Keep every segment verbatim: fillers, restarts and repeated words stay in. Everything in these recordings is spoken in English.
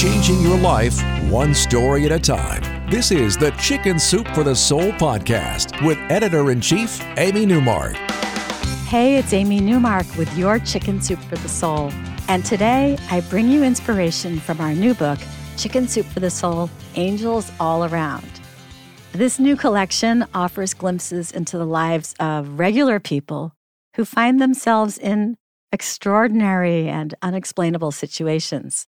changing your life one story at a time. This is the Chicken Soup for the Soul podcast with Editor-in-Chief Amy Newmark. Hey, it's Amy Newmark with your Chicken Soup for the Soul. And today, I bring you inspiration from our new book, Chicken Soup for the Soul, Angels All Around. This new collection offers glimpses into the lives of regular people who find themselves in extraordinary and unexplainable situations.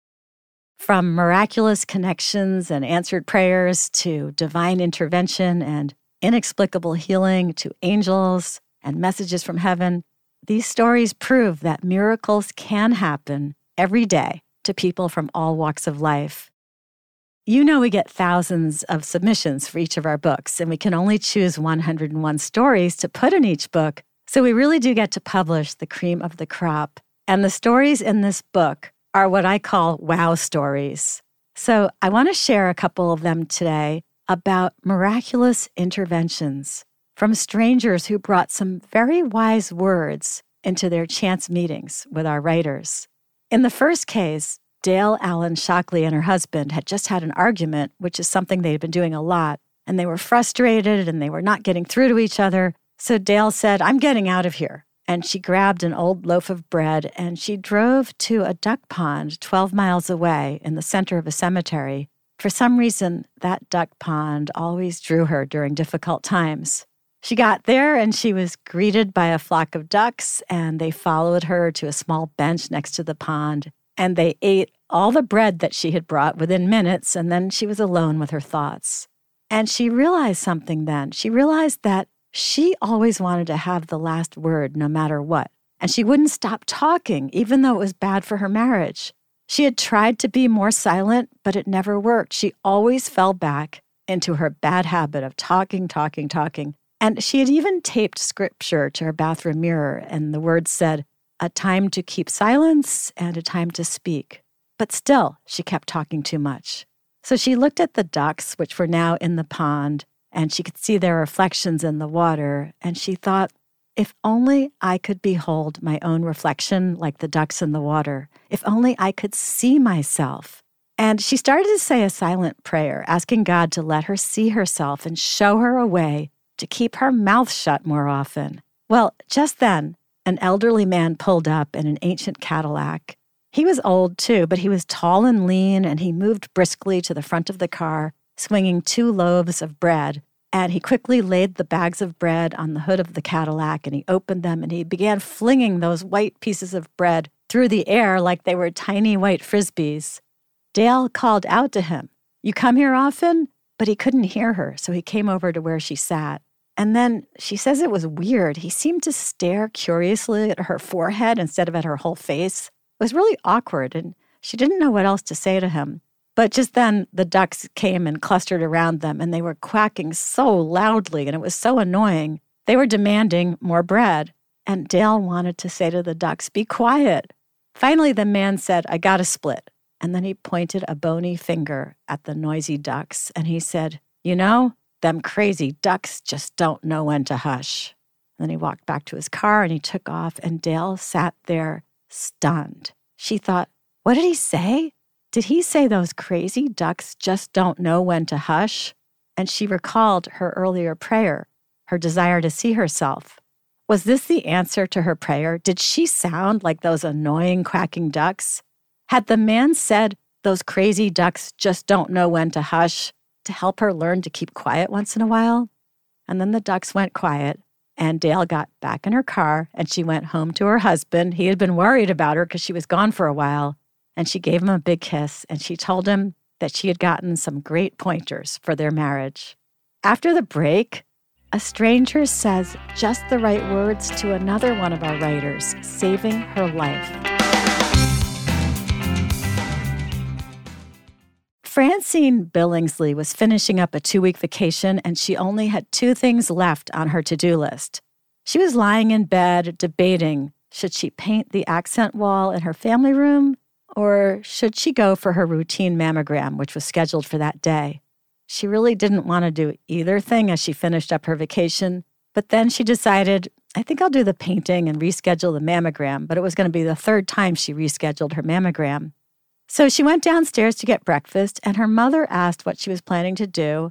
From miraculous connections and answered prayers to divine intervention and inexplicable healing to angels and messages from heaven, these stories prove that miracles can happen every day to people from all walks of life. You know we get thousands of submissions for each of our books, and we can only choose one hundred one stories to put in each book, so we really do get to publish the cream of the crop. And the stories in this book are what I call wow stories. So I want to share a couple of them today about miraculous interventions from strangers who brought some very wise words into their chance meetings with our writers. In the first case, Dale Allen Shockley and her husband had just had an argument, which is something they'd been doing a lot, and they were frustrated and they were not getting through to each other. So Dale said, "I'm getting out of here." And she grabbed an old loaf of bread and she drove to a duck pond twelve miles away in the center of a cemetery. For some reason, that duck pond always drew her during difficult times. She got there and she was greeted by a flock of ducks, and they followed her to a small bench next to the pond, and they ate all the bread that she had brought within minutes, and then she was alone with her thoughts. And she realized something then. She realized that she always wanted to have the last word no matter what, and she wouldn't stop talking even though it was bad for her marriage. She had tried to be more silent, but it never worked. She always fell back into her bad habit of talking, talking, talking. And she had even taped scripture to her bathroom mirror, and the words said, "A time to keep silence and a time to speak." But still, she kept talking too much. So she looked at the ducks, which were now in the pond, and she could see their reflections in the water, and she thought, if only I could behold my own reflection like the ducks in the water. If only I could see myself. And she started to say a silent prayer, asking God to let her see herself and show her a way to keep her mouth shut more often. Well, just then, an elderly man pulled up in an ancient Cadillac. He was old too, but he was tall and lean, and he moved briskly to the front of the car, swinging two loaves of bread, and he quickly laid the bags of bread on the hood of the Cadillac, and he opened them, and he began flinging those white pieces of bread through the air like they were tiny white frisbees. Dale called out to him, "You come here often?" But he couldn't hear her, so he came over to where she sat. And then she says it was weird. He seemed to stare curiously at her forehead instead of at her whole face. It was really awkward, and she didn't know what else to say to him. But just then, the ducks came and clustered around them, and they were quacking so loudly, and it was so annoying. They were demanding more bread, and Dale wanted to say to the ducks, "Be quiet." Finally, the man said, "I got a split." And then he pointed a bony finger at the noisy ducks, and he said, "You know, them crazy ducks just don't know when to hush." And then he walked back to his car, and he took off, and Dale sat there stunned. She thought, what did he say? Did he say those crazy ducks just don't know when to hush? And she recalled her earlier prayer, her desire to see herself. Was this the answer to her prayer? Did she sound like those annoying quacking ducks? Had the man said those crazy ducks just don't know when to hush to help her learn to keep quiet once in a while? And then the ducks went quiet, and Dale got back in her car, and she went home to her husband. He had been worried about her because she was gone for a while. And she gave him a big kiss, and she told him that she had gotten some great pointers for their marriage. After the break, a stranger says just the right words to another one of our writers, saving her life. Francine Billingsley was finishing up a two-week vacation, and she only had two things left on her to-do list. She was lying in bed debating, should she paint the accent wall in her family room, or should she go for her routine mammogram, which was scheduled for that day? She really didn't want to do either thing as she finished up her vacation, but then she decided, I think I'll do the painting and reschedule the mammogram, but it was going to be the third time she rescheduled her mammogram. So she went downstairs to get breakfast, and her mother asked what she was planning to do.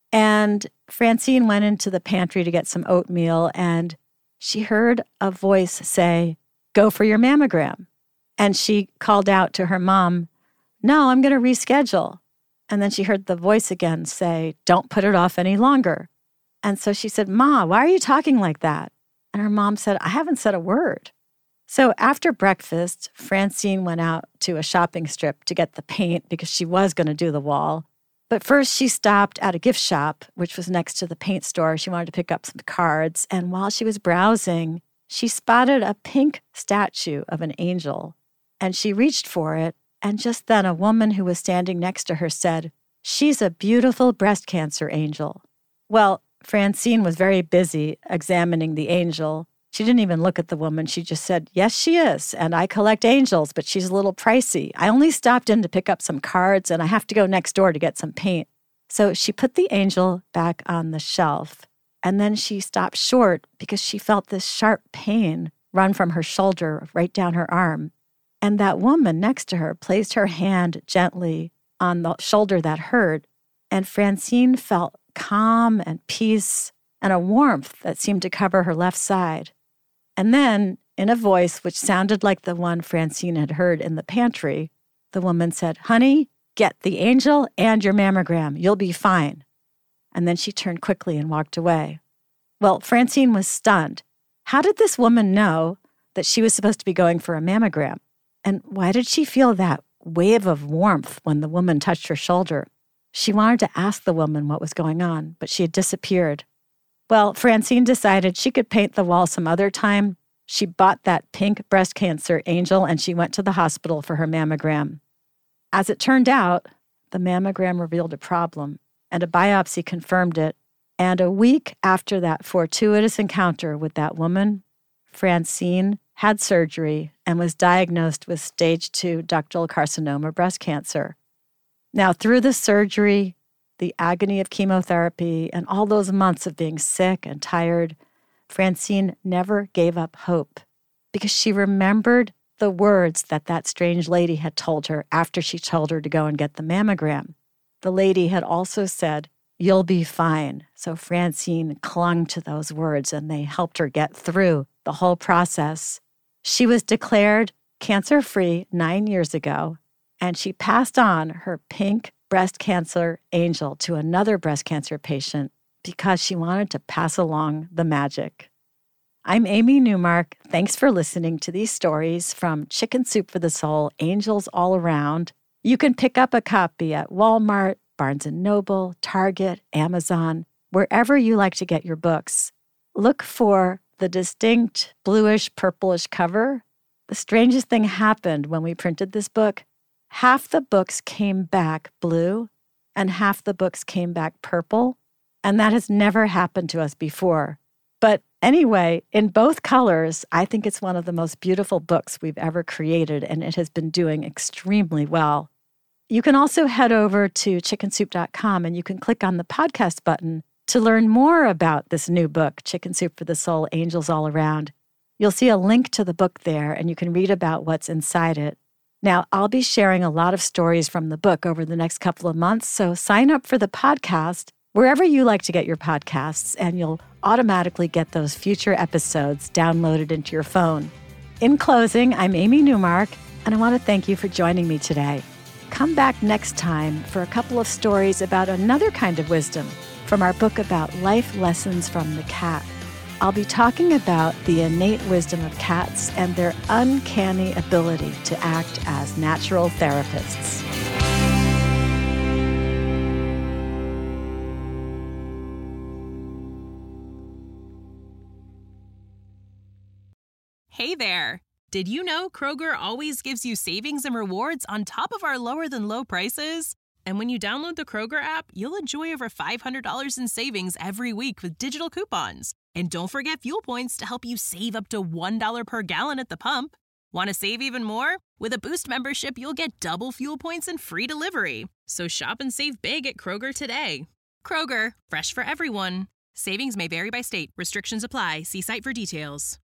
And Francine went into the pantry to get some oatmeal, and she heard a voice say, "Go for your mammogram." And she called out to her mom, "No, I'm going to reschedule." And then she heard the voice again say, "Don't put it off any longer." And so she said, "Ma, why are you talking like that?" And her mom said, "I haven't said a word." So after breakfast, Francine went out to a shopping strip to get the paint because she was going to do the wall. But first she stopped at a gift shop, which was next to the paint store. She wanted to pick up some cards. And while she was browsing, she spotted a pink statue of an angel. And she reached for it. And just then a woman who was standing next to her said, "She's a beautiful breast cancer angel." Well, Francine was very busy examining the angel. She didn't even look at the woman. She just said, "Yes, she is. And I collect angels, but she's a little pricey. I only stopped in to pick up some cards, and I have to go next door to get some paint." So she put the angel back on the shelf. And then she stopped short because she felt this sharp pain run from her shoulder right down her arm. And that woman next to her placed her hand gently on the shoulder that hurt. And Francine felt calm and peace and a warmth that seemed to cover her left side. And then, in a voice which sounded like the one Francine had heard in the pantry, the woman said, "Honey, get the angel and your mammogram. You'll be fine." And then she turned quickly and walked away. Well, Francine was stunned. How did this woman know that she was supposed to be going for a mammogram? And why did she feel that wave of warmth when the woman touched her shoulder? She wanted to ask the woman what was going on, but she had disappeared. Well, Francine decided she could paint the wall some other time. She bought that pink breast cancer angel and she went to the hospital for her mammogram. As it turned out, the mammogram revealed a problem and a biopsy confirmed it. And a week after that fortuitous encounter with that woman, Francine had surgery and was diagnosed with stage two ductal carcinoma breast cancer. Now, through the surgery, the agony of chemotherapy, and all those months of being sick and tired, Francine never gave up hope because she remembered the words that that strange lady had told her after she told her to go and get the mammogram. The lady had also said, "You'll be fine." So Francine clung to those words and they helped her get through the whole process. She was declared cancer-free nine years ago, and she passed on her pink breast cancer angel to another breast cancer patient because she wanted to pass along the magic. I'm Amy Newmark. Thanks for listening to these stories from Chicken Soup for the Soul, Angels All Around. You can pick up a copy at Walmart, Barnes and Noble, Target, Amazon, wherever you like to get your books. Look for the distinct bluish, purplish cover. The strangest thing happened when we printed this book. Half the books came back blue and half the books came back purple, and that has never happened to us before. But anyway, in both colors, I think it's one of the most beautiful books we've ever created, and it has been doing extremely well. You can also head over to chicken soup dot com and you can click on the podcast button to learn more about this new book, Chicken Soup for the Soul, Angels All Around. You'll see a link to the book there, and you can read about what's inside it. Now, I'll be sharing a lot of stories from the book over the next couple of months, so sign up for the podcast wherever you like to get your podcasts, and you'll automatically get those future episodes downloaded into your phone. In closing, I'm Amy Newmark, and I want to thank you for joining me today. Come back next time for a couple of stories about another kind of wisdom from our book about life lessons from the cat. I'll be talking about the innate wisdom of cats and their uncanny ability to act as natural therapists. Hey there! Did you know Kroger always gives you savings and rewards on top of our lower-than-low prices? And when you download the Kroger app, you'll enjoy over five hundred dollars in savings every week with digital coupons. And don't forget fuel points to help you save up to one dollar per gallon at the pump. Want to save even more? With a Boost membership, you'll get double fuel points and free delivery. So shop and save big at Kroger today. Kroger, fresh for everyone. Savings may vary by state. Restrictions apply. See site for details.